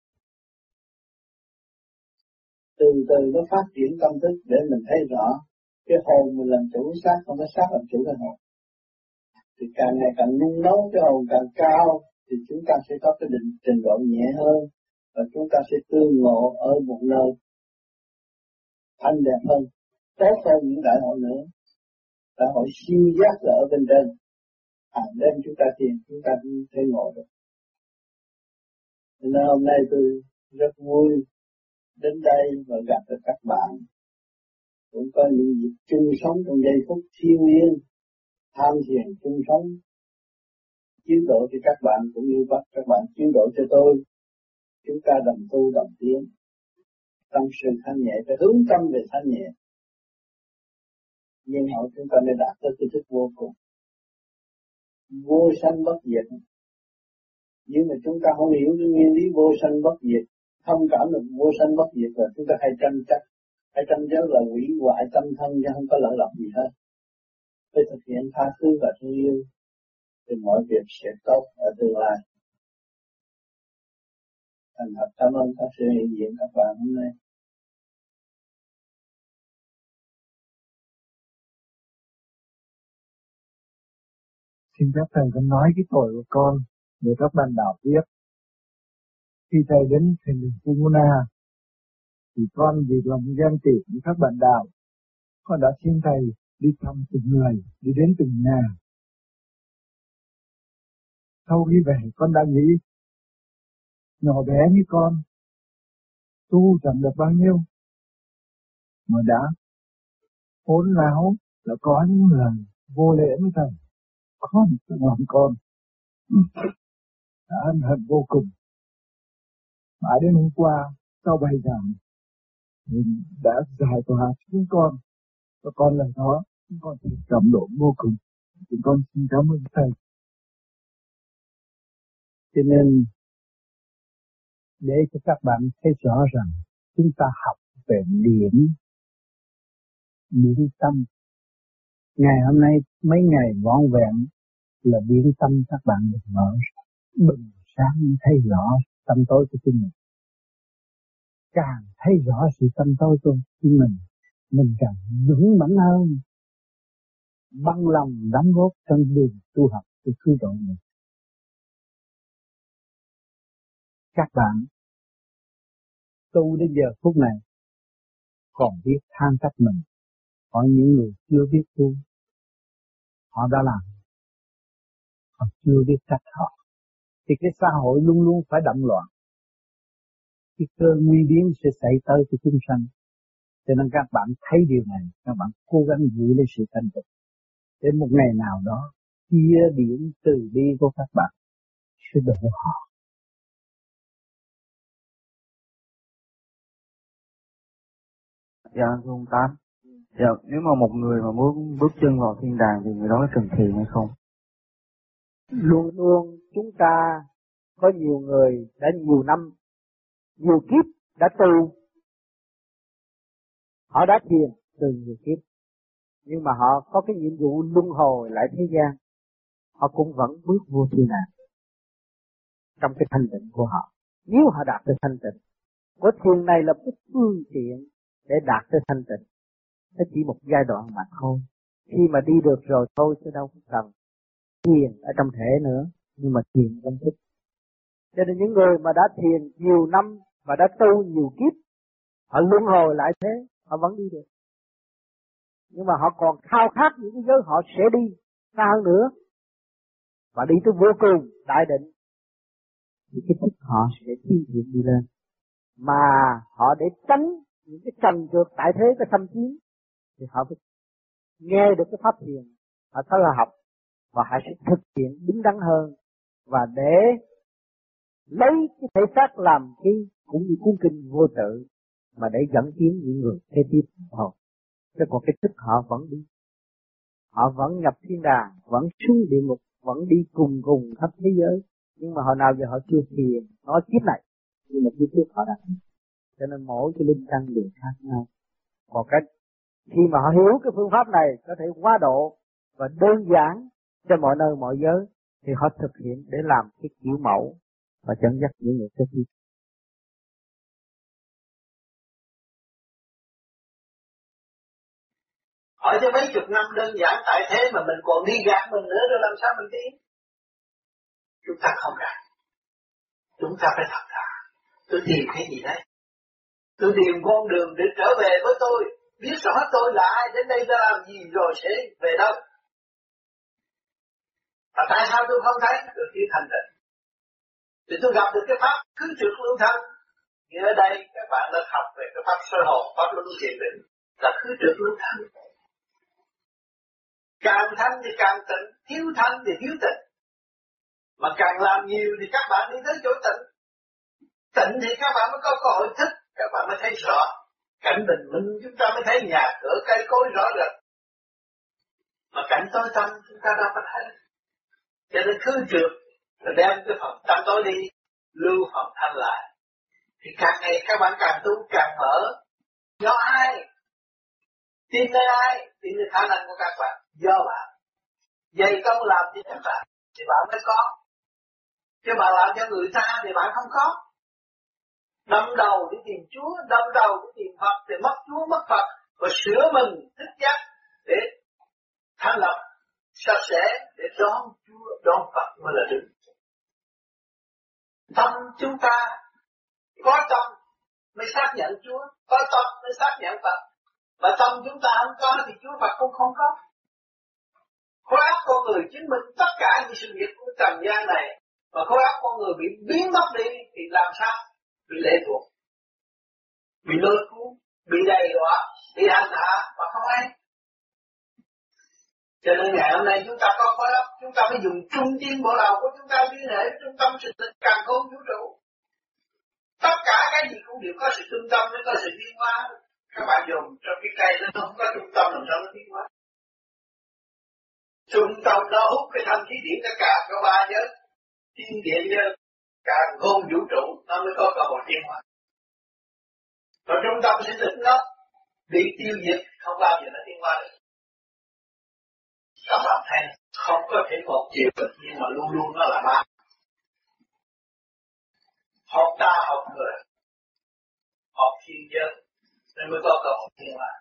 Từ từ nó phát triển tâm thức để mình thấy rõ cái hồn mình làm chủ xác, không có xác làm chủ cái hồn. Thì càng ngày càng nung nấu cái hồn càng cao thì chúng ta sẽ có cái trình độ nhẹ hơn, và chúng ta sẽ tương ngộ ở một nơi thanh đẹp hơn, tốt hơn những đại hội nữa. Đại hội siêu giác là ở bên trên, đến chúng ta thiền chúng ta cũng thấy ngộ được. Nên hôm nay tôi rất vui đến đây và gặp được các bạn, cũng có những dịp chung sống trong giây phút thiêng liêng, tham thiền chung sống, chiếu độ cho các bạn cũng như bắt các bạn chiếu độ cho tôi. Chúng ta đồng tu đồng tiến, tâm sự thanh nhẹ, phải hướng tâm về thanh nhẹ, nhưng hậu chúng ta mới đạt tới cái thức vô cùng, vô sanh bất diệt. Nhưng mà chúng ta không hiểu cái nguyên lý vô sanh bất diệt, không cảm được vô sanh bất diệt là chúng ta hay tranh chấp là hủy hoại tâm thân chứ không có lợi lộc gì hết. Phải thực hiện tha thứ và thương yêu thì mọi việc sẽ tốt ở tương lai. Thành thật cảm ơn các sự hiện diện các bạn hôm nay. Xin phép thầy con nói cái tội của con để các bạn đạo biết. Khi thầy đến thiền đường Kumuna thì con vì lòng ghen tị với các bạn đạo, con đã xin thầy đi thăm từng người, đi đến từng nhà. Sau khi về con đã nghĩ nhỏ bé như con tu chẳng được bao nhiêu, mà đã hỗn láo là có những người vô lễ với thầy. Con trong lòng con đã ân hận vô cùng. Mãi đến hôm qua sau bài giảng mình đã giải tỏa chúng con, và con lần đó chúng con thì cảm động vô cùng. Chúng con xin cảm ơn thầy. Cho nên để cho các bạn thấy rõ rằng chúng ta học về điển tâm. Ngày hôm nay mấy ngày vỏn vẹn là điển tâm các bạn được mở bừng sáng, thấy rõ tâm tối của chính mình. Càng thấy rõ sự tâm tối của chính mình càng vững mạnh hơn, bằng lòng đóng góp trong đường tu học để cứu độ mình. Các bạn tu đến giờ phút này còn biết than trách mình, hỏi những người chưa biết tu, họ đã làm, họ chưa biết trách họ, thì cái xã hội luôn luôn phải động loạn, cái cơn nguy biến sẽ xảy tới cho chúng sanh. Cho nên các bạn thấy điều này, các bạn cố gắng giữ lấy sự thanh tịnh, để một ngày nào đó chia điển từ bi của các bạn sẽ độ họ. Dạ thưa ông Tám, dạ nếu mà một người mà muốn bước chân vào thiên đàng thì người đó có cần thiền hay không? Luôn luôn chúng ta có nhiều người đã nhiều năm, nhiều kiếp đã tu, họ đã thiền từ nhiều kiếp, nhưng mà họ có cái nhiệm vụ luân hồi lại thế gian, họ cũng vẫn bước vô thiên đàng trong cái thanh tịnh của họ. Nếu họ đạt tới thanh tịnh, của thiền này là cái phương tiện để đạt tới thanh tịnh. Nó chỉ một giai đoạn mà thôi. Khi mà đi được rồi thôi chứ đâu có cần thiền ở trong thể nữa, nhưng mà thiền trong thức. Cho nên những người mà đã thiền nhiều năm và đã tu nhiều kiếp, họ luân hồi lại thế, họ vẫn đi được. Nhưng mà họ còn khao khát những cái giới họ sẽ đi xa hơn nữa và đi tới vô cùng đại định, thì cái thức họ sẽ tiến thiện đi lên. Mà họ để tránh những cái trần trượt tại thế cái xâm chiếm thì họ phải nghe được cái pháp thiền, họ sẽ là học và họ sẽ thực hiện đúng đắn hơn, và để lấy cái thể xác làm cái cũng như cuốn kinh vô tự mà để dẫn tiến những người kế tiếp hồn. Chứ còn cái thức họ vẫn đi, họ vẫn nhập thiên đàng, vẫn xuống địa ngục, vẫn đi cùng khắp thế giới, nhưng mà hồi nào giờ họ chưa thiền, nói kiếp này, nhưng mà kiếp trước họ đã. Cho nên mỗi cái linh căn đều khác nhau. Còn cái khi mà họ hiểu cái phương pháp này có thể quá độ và đơn giản cho mọi nơi mọi giới, thì họ thực hiện để làm cái kiểu mẫu và dẫn dắt những người kế tiếp. Hỏi cho mấy chục năm đơn giản tại thế mà mình còn đi gạt mình nữa rồi làm sao mình đi? Chúng ta không gạt. Chúng ta phải thật thà. Tôi tìm cái gì đấy? Tôi tìm con đường để trở về với tôi. Biết rõ tôi là ai, đến đây tôi làm gì rồi sẽ về đâu. Và tại sao tôi không thấy? Tôi chỉ thành tựu. Thì tôi gặp được cái pháp cứ trượt lưu thanh. Như ở đây các bạn đã học về cái pháp sơ hồn, pháp luân thiền định là cứ trượt lưu thanh. Càng thanh thì càng tịnh, thiếu thanh thì thiếu tịnh. Mà càng làm nhiều thì các bạn đi tới chỗ tịnh. Tịnh thì các bạn mới có cơ hội thức, các bạn mới thấy rõ. Cảnh bình minh chúng ta mới thấy nhà cửa cây cối rõ rệt. Mà cảnh tối tăm chúng ta đâu có thấy. Cho nên cứ trượt rồi đem cái phần tâm tối đi, lưu phần thanh lại. Thì càng ngày các bạn càng tu càng mở. Do ai? Tin nơi ai? Tin nơi khả năng của các bạn. Do bạn. Dày công làm cho các bạn thì bạn mới có. Chứ bạn làm cho người ta thì bạn không có. Đâm đầu đi tìm Chúa, đâm đầu đi tìm Phật thì mất Chúa mất Phật. Và sửa mình thức giác để thanh lập sạch sẽ để đón Chúa, đón Phật mới là đúng. Tâm chúng ta có tâm mới xác nhận Chúa, có tâm mới xác nhận Phật. Mà tâm chúng ta không có thì Chúa Phật cũng không có. Khối óc con người chứng minh tất cả những sự việc của trần gian này. Mà khối óc con người bị biến mất đi thì làm sao? Bị lệ thuộc, bị lôi cuốn, bị đầy đọa, bị hành hạ mà không ai. Cho nên ngày hôm nay chúng ta có khối óc, chúng ta phải dùng trung tim bộ đầu của chúng ta liên hệ với trung tâm sinh linh càng khôn vũ trụ. Tất cả cái gì cũng đều có sự trung tâm, mới có sự tiến hóa. Các bạn dùng trong cái cây nó không có trung tâm làm sao nó tiến hóa. Trung tâm nó hút cái thanh khí điển cả ba giới, thiên địa giới, càng khôn vũ trụ nó mới có cơ hội tiến hóa. Còn trung tâm sinh linh nó bị tiêu diệt không bao giờ nó tiến hóa được. Các bạn thấy không có thể một chiều được, nhưng mà luôn luôn nó là ba. Học ta học người, học thiên giới nên mới có cơ hội tiến hóa.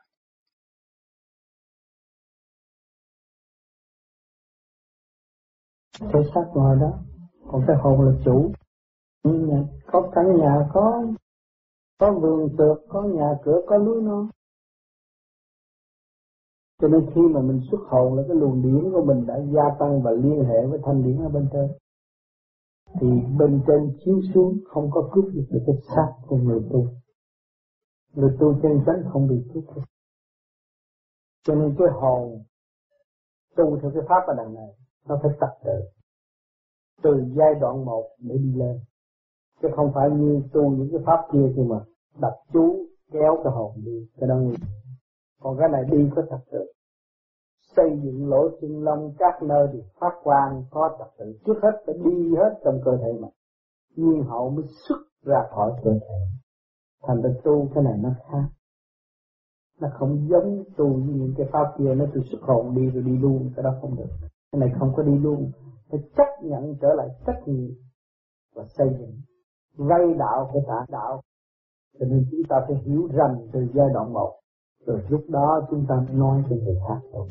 Thể xác ngoài đó, còn cái hồn là chủ. Có căn nhà, có vườn tược, có nhà cửa, có núi non. Cho nên khi mà mình xuất hồn là cái luồng điển của mình đã gia tăng và liên hệ với thanh điển ở bên trên. Thì bên trên chiếu xuống không có cướp được cái xác của người tu. Người tu chân chánh không bị cướp được. Cho nên cái hồn tu theo cái pháp ở đằng này nó phải tập từ giai đoạn 1 để đi lên. Chứ không phải như tu những cái pháp kia thì mà đập chú kéo cái hồn đi, cái đó nguy. Còn cái này đi có trật tự. Xây dựng lỗ chân lông các nơi thì phát quang có trật tự. Trước hết phải đi hết trong cơ thể mình, nhiên hậu mới xuất ra khỏi cơ thể. Thành ra tu cái này nó khác. Nó không giống tu như những cái pháp kia, nó từ xuất hồn đi rồi đi luôn, cái đó không được. Cái này không có đi luôn, phải chấp nhận trở lại trách nhiệm và xây dựng. Vay đạo phải trả đạo. Cho nên chúng ta phải hiểu rành từ giai đoạn 1, rồi lúc đó chúng ta mới nói cho người khác thôi.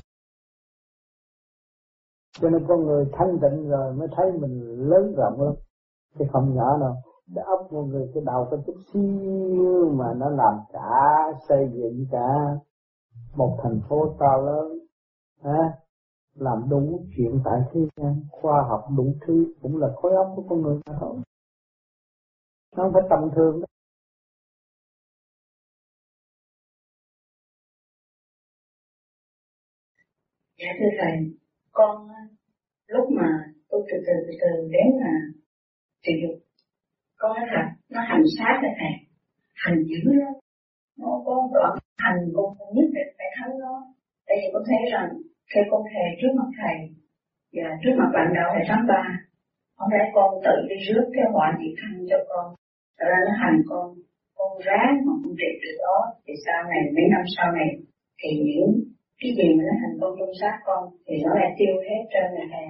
Cho nên con người thanh tịnh rồi mới thấy mình lớn rộng lắm, chứ không nhỏ đâu. Cái óc của người cái đầu có chút xíu mà nó làm cả xây dựng cả một thành phố to lớn, làm đủ chuyện tại thế gian, khoa học đủ thứ cũng là khối óc của con người mà thôi. Nó không phải tầm thường đó. Dạ thưa thầy, con lúc mà tôi từ từ đến là tình dục, con nói là nó hành sát rồi thầy, hành dữ lắm. Nó có đoạn hành con nhất định phải thấy nó. Tại vì con thấy rằng khi con thề trước mặt thầy và trước mặt bạn đạo thầy tháng 3, không lẽ con tự đi rước cái họa diệt thân cho con, thật ra nó hành con ráng mà con trị được đó, thì sau này mấy năm sau này thì những cái gì mà nó thành công trong xác con thì nó lại tiêu hết trơn là thầy.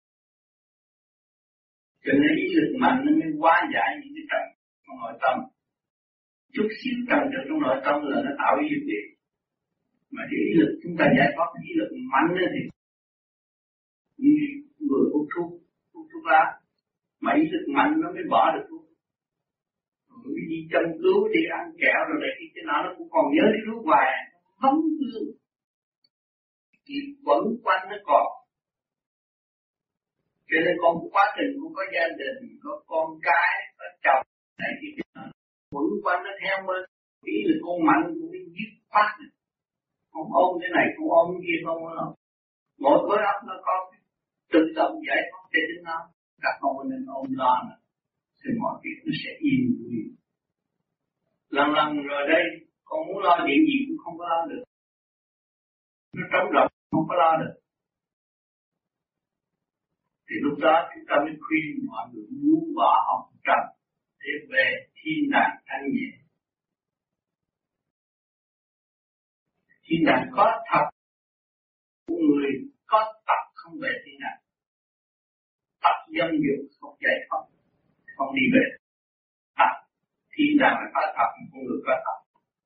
Cho nên ý lực mạnh nó mới hóa giải những cái trần trong nội tâm. Chút xíu trần trong nội tâm là nó tạo ý lực điện. Mà cái ý lực chúng ta giải thoát ý lực mạnh thì như người hút thuốc lá, mà ý lực mạnh nó mới bỏ được thuốc. Rồi đi chăm cứu, đi ăn kẹo rồi này cái nào nó cũng còn nhớ cái thuốc hoài, không thương. Thì vẫn quanh nó còn. Cho nên con quá trình cũng có gia đình, có con cái, có chồng, này thì vẫn quanh nó theo mình. Ý là con mạnh cũng đi dứt phát. Không ôm cái này, không ôm cái kia, không ôm. Mỗi khối óc nó có tự động giải thoát để đến nó. Các con nên ôm lo nữa. Thì mọi việc nó sẽ yên vui. Lần rồi đây, con muốn lo chuyện gì cũng không có lo được. Nó trống rỗng, không có lo được. Thì lúc đó chúng ta mới khuyên mọi người muốn bỏ hồng trần để về thiên đàng thanh nhẹ. Thiên đàng có thật, người có tập không về thiên đàng. Tập dâm dục không giải thoát, không đi về. Tập thiên đàng là có thật, con người có thật.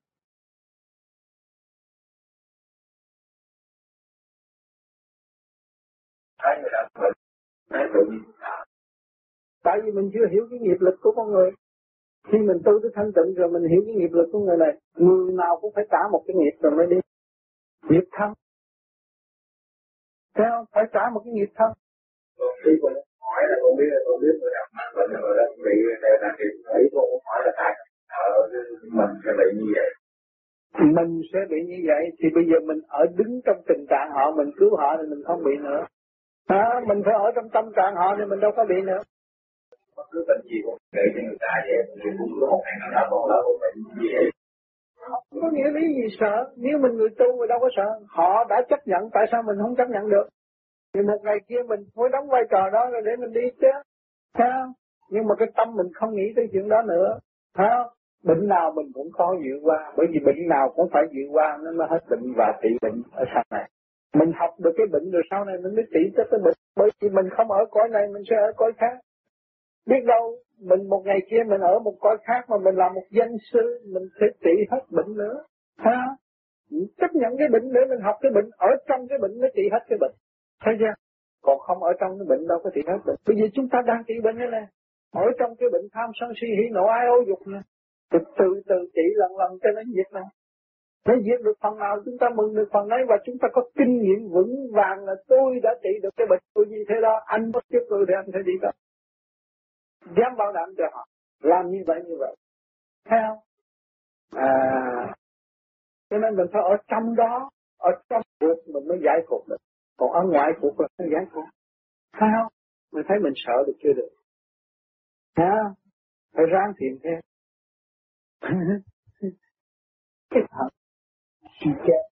Thấy người ta bệnh, thấy bệnh. Tại vì mình chưa hiểu cái nghiệp lực của con người. Khi mình tu tới thanh tịnh rồi mình hiểu cái nghiệp lực của người này, người nào cũng phải trả một cái nghiệp rồi mới đi. Nghiệp thân. Thấy không? Phải trả một cái nghiệp thân. Khi con hỏi là con biết người nào mắc bệnh rồi đó, bị đều là thì thấy con hỏi là tại mình sẽ bị như vậy. Mình sẽ bị như vậy thì bây giờ mình ở đứng trong tình trạng họ, mình cứu họ thì mình không bị nữa. Mình phải ở trong tâm trạng họ thì mình đâu có bị nữa. Bất cứ bệnh gì cũng kể cho người ta vậy, thì cũng có một ngày nào đó con lỡ một bệnh như vậy. Không có nghĩa lý gì sợ, nếu mình người tu thì đâu có sợ. Họ đã chấp nhận, tại sao mình không chấp nhận được? Thì một ngày kia mình phải đóng vai trò đó rồi để mình đi chứ. Sao? Nhưng mà cái tâm mình không nghĩ tới chuyện đó nữa. Sao? Bệnh nào mình cũng có vượt qua, bởi vì bệnh nào cũng phải vượt qua nó mới hết bệnh và trị bệnh ở sau này. Mình học được cái bệnh rồi sau này mình mới trị tới cái bệnh, bởi vì mình không ở cõi này mình sẽ ở cõi khác. Biết đâu mình một ngày kia mình ở một cõi khác mà mình làm một danh sư, mình sẽ trị hết bệnh nữa. Chấp nhận cái bệnh để mình học cái bệnh, ở trong cái bệnh mới trị hết cái bệnh. Thấy chưa? Còn không ở trong cái bệnh đâu có trị hết bệnh. Bây giờ chúng ta đang trị bệnh thế này, ở trong cái bệnh tham sân si hỉ nộ ái ố dục này, từ trị lần cho nó diệt này. Nó diệt được phần nào chúng ta mừng được phần đấy, và chúng ta có kinh nghiệm vững vàng là tôi đã trị được cái bệnh tôi như thế đó, anh bất chấp tôi thì anh sẽ đi đó. Dám bảo đảm cho họ làm như vậy. Thấy không? Cho nên mình phải ở trong đó, ở trong cuộc mình mới giải phục được. Còn ở ngoài cuộc là không giải phục. Thấy không? Mình thấy mình sợ được chưa được. Phải ráng thiện thêm. Cái thận thì chết.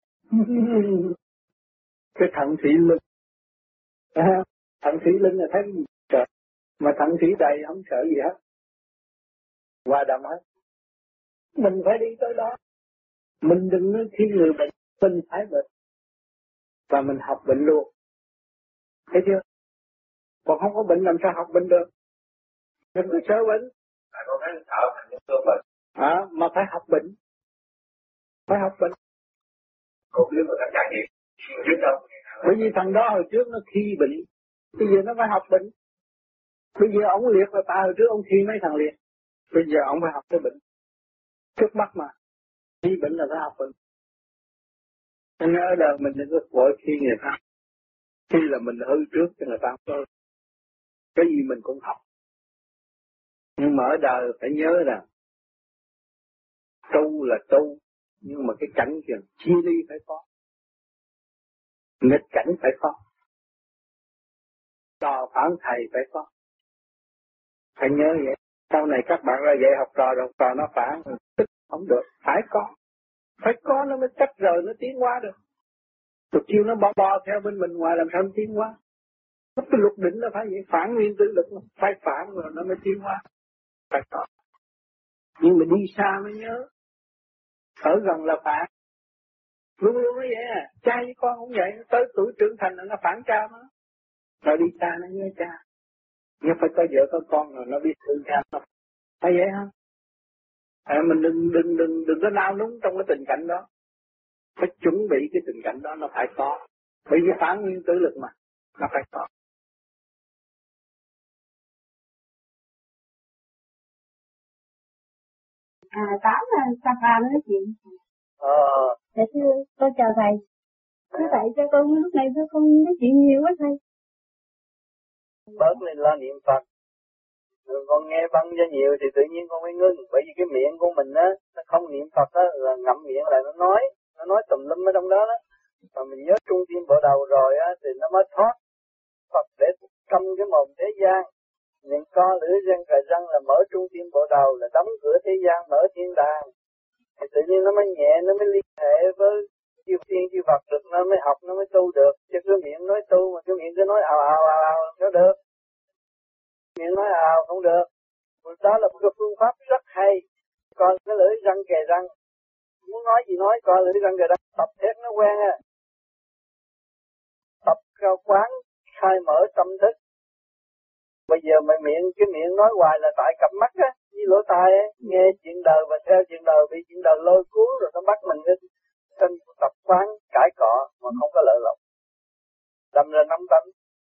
Cái thận thủy linh. Thận thủy linh là thấy gì sợ. Mà thận thủy đầy không sợ gì hết. Hòa đồng hết. Mình phải đi tới đó. Mình đừng nói khi người bệnh, mình phải bệnh. Và mình học bệnh luôn. Thấy chưa? Còn không có bệnh làm sao học bệnh được? Đừng có sợ bệnh. Con thấy thở thành những cơn bệnh. Mà phải học bệnh. Phải học bệnh. Còn nếu mà thằng gì trước đâu. Bởi vì thằng đó hồi trước nó khi bệnh, bây giờ nó phải học bệnh. Bây giờ ông liệt là ta hồi trước ông khi mấy thằng liệt. Bây giờ ông phải học cái bệnh. Trước mắt mà. Khi bệnh là phải học bệnh. Nên ở đời mình đừng có vội khi người ta. Khi là mình hư trước cho người ta thôi. Cái gì mình cũng học. Nhưng mà ở đời phải nhớ rằng tu là tu, nhưng mà cái cảnh kìa chia ly phải có, nghịch cảnh phải có, trò phản thầy phải có. Phải nhớ vậy. Sau này các bạn ra dạy học trò rồi, học trò nó phản tức không được, phải có nó mới tách rời, nó tiến hóa được. Tụi kêu nó bo theo bên mình ngoài làm sao nó tiến hóa. Cái luật định là phải vậy, phản nguyên tử lực phải phản rồi nó mới tiến hóa. Phải có. Nhưng mà đi xa mới nhớ, ở gần là phản. Luôn luôn nó vậy à, cha với con cũng vậy, tới tuổi trưởng thành là nó phản cha nó. Rồi đi xa nó nhớ cha. Nhưng phải có vợ có con rồi nó biết thương cha nó. Phải vậy không? Mình đừng có nao núng trong cái tình cảnh đó. Phải chuẩn bị cái tình cảnh đó nó phải có. Bởi vì phản nguyên tử lực mà, nó phải có. Tám là Sapa nói chuyện. Dạ thưa, tôi chào thầy. Thưa thầy cho con lúc này tôi không nói chuyện nhiều quá thầy. Bớt lên lo niệm Phật. Rồi con nghe băng cho nhiều thì tự nhiên con mới ngưng. Bởi vì cái miệng của mình á, nó không niệm Phật á, là ngậm miệng lại nó nói tùm lum ở trong đó đó. Mà mình nhớ trung tâm bộ đầu rồi á, thì nó mới thoát Phật để câm cái mồm thế gian. Những co lưỡi răng cài răng là mở trung tâm bộ đầu, là đóng cửa thế gian, mở thiên đàng. Thì tự nhiên nó mới nhẹ, nó mới liên hệ với chư thiên chư Phật được, nó mới học, nó mới tu được. Chứ cái miệng nói tu mà cái miệng cứ nói ào nó được. Miệng nói ào không được. Đó là một cái phương pháp rất hay. Còn cái lưỡi răng kề răng, muốn nói gì nói, coi lưỡi răng kề răng, tập thét nó quen à. Tập cao quán, khai mở tâm thức. Bây giờ cái miệng nói hoài là tại cặp mắt á, với lỗ tai á, nghe chuyện đời và theo chuyện đời, bị chuyện đời lôi cuốn rồi nó bắt mình lên tập quán cãi cọ mà không có lợi lộc. Đâm ra nắm tánh.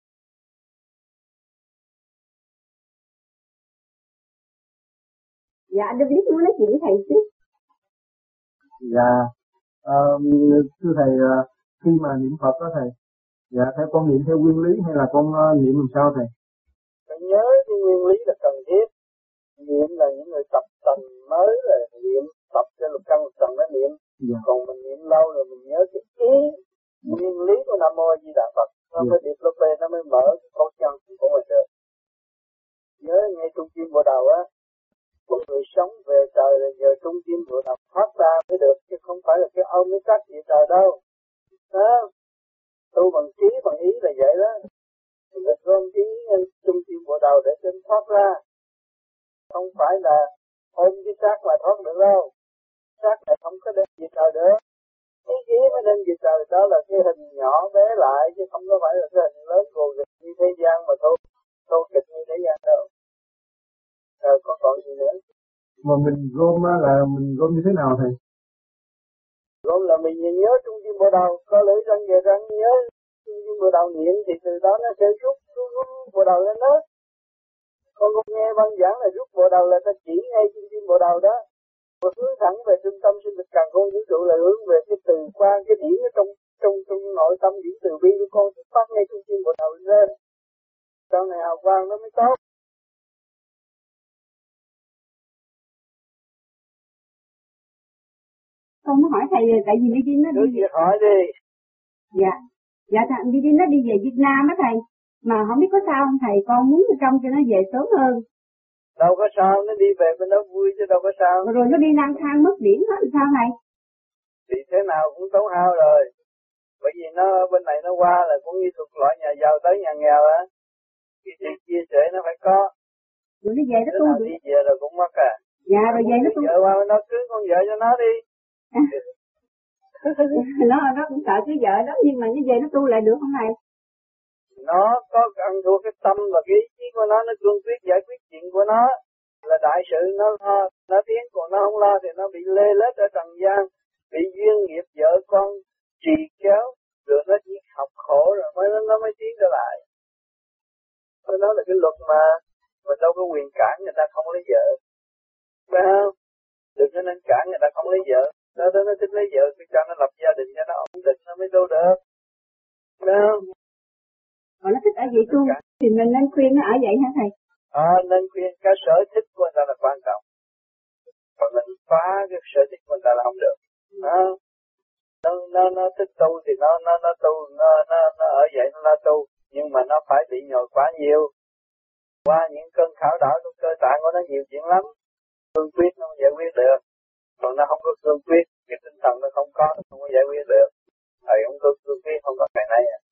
Dạ, anh biết muốn nói chuyện với thầy chứ. Dạ, thưa thầy, khi mà niệm Phật đó thầy, dạ theo con niệm theo nguyên lý hay là con niệm làm sao thầy? Phải nhớ cái nguyên lý là cần thiết. Niệm là những người tập tành mới là niệm, tập cho lục căn lục trần nó niệm. Dạ. Còn mình niệm lâu rồi mình nhớ cái ý nguyên lý của Nam Mô A Di Đà Phật, nó mới điệp lô bê, nó mới mở cái con chân của mình được. Nhớ ngay trung tim bộ đầu á, một người sống về trời là nhờ trung tim bộ đầu thoát ra mới được, chứ không phải là cái ôm cái cách gì trời đâu. Đó, tu bằng trí bằng ý là vậy đó. Mình phải gom trí trung tim bộ đầu để cho thoát ra. Không phải là ôm cái xác mà thoát được đâu. Xác này không có đem về trời được. Ý chí mới đem về trời, đó là cái hình nhỏ bé lại, chứ không có phải là cái hình lớn gồ ghịch như thế gian mà thô kịch như thế gian đâu. Rồi còn gì nữa? Mà mình gom là mình gom như thế nào thầy? Gom là mình nhớ trung tâm bộ đầu, có lưỡi răng về răng nhớ trung tâm bộ đầu niệm thì từ đó nó sẽ rút bộ đầu lên đó. Con nghe văn giảng là rút bộ đầu là ta chỉ ngay trung tâm bộ đầu đó. Và hướng thẳng về trung tâm sinh lực càn khôn vũ trụ là hướng về cái từ qua cái điển ở trong nội tâm điển từ bi của con xuất phát ngay trung tâm bộ đầu lên. Sau này hào quang nó mới tốt. Con muốn hỏi thầy tại vì Vy nó đi về hỏi đi. Dạ thằng Vy nó đi về Việt Nam á thầy, mà không biết có sao không thầy, con muốn trong cho nó về sớm hơn. Đâu có sao, nó đi về bên đó vui chứ đâu có sao. Rồi nó đi lang thang mất điển hết sao thầy? Thì thế nào cũng tốn hao rồi. Bởi vì nó bên này nó qua là cũng như thuộc loại nhà giàu tới nhà nghèo á. Cái chuyện chia sẻ nó phải có. Rồi nó về nó tu được. Đi về rồi cũng mất à. Dạ rồi về nó tu. Vợ qua nó cưới con vợ cho nó đi. nó cũng sợ cái vợ đó, nhưng mà như vậy nó tu lại được không này? Nó có ăn thua cái tâm và cái ý chí của nó cương quyết giải quyết chuyện của nó là đại sự, nó lo, nó tiến, còn nó không lo thì nó bị lê lết ở trần gian, bị duyên nghiệp vợ con trì kéo, rồi nó chỉ học khổ rồi nó mới tiến trở lại. Nó là cái luật mà mình đâu có quyền cản người ta không lấy vợ, phải không? Đừng có nên cản người ta không lấy vợ. Nó thích lấy vợ thì cho nó lập gia đình cho nó ổn định nó mới đâu được, phải không? Còn nó thích ở vậy tu thì mình nên khuyên nó ở vậy hả thầy? Nên khuyên cái sở thích của người ta là quan trọng. Còn mình phá cái sở thích của người ta là không được. Nó thích tu thì nó tu, nó ở vậy nó tu, nhưng mà nó phải bị nhồi quá nhiều. Qua những cơn khảo đảo trong cơ tạng của nó nhiều chuyện lắm. Cương quyết nó không giải quyết được. Còn nó không có cương quyết, cái tinh thần nó không có giải quyết được. Thầy không có cương quyết, không có cái này.